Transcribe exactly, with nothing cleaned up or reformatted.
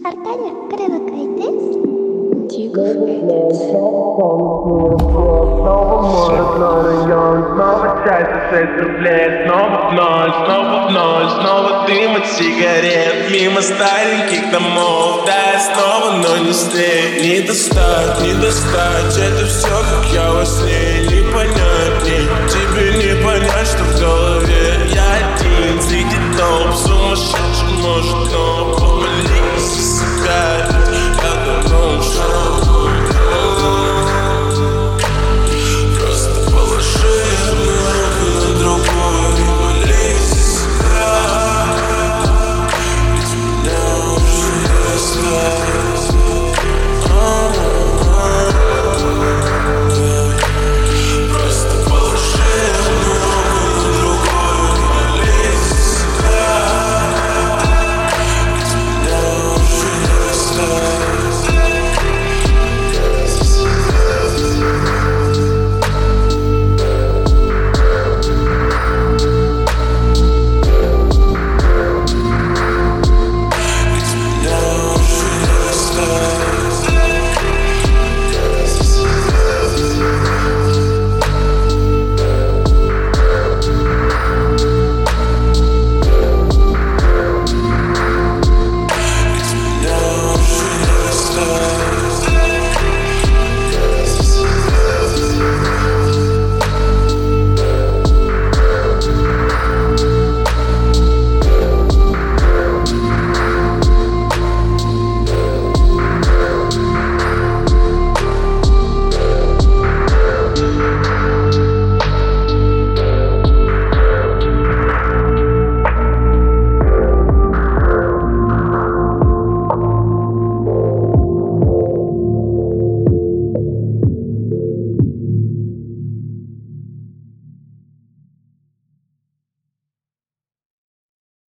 Артаня, привыкайте. Тигр Эдит. Снова моет на район, снова часть шесть рублей. Снова в ноль, снова в ноль, снова дым от сигарет. Мимо стареньких домов, да, я снова, но не след. Не достать, не достать, это все как я во сне. Не понять, не, тебе не понять, что в голове. Я один среди толп, сумасшедший может, но